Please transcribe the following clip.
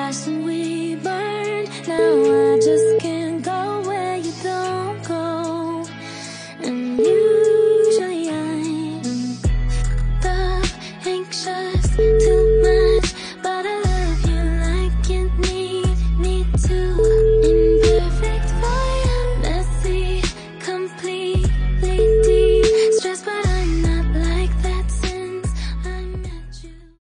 fast and we burn. Now I just can't go where you don't go. And usually I'm the anxious to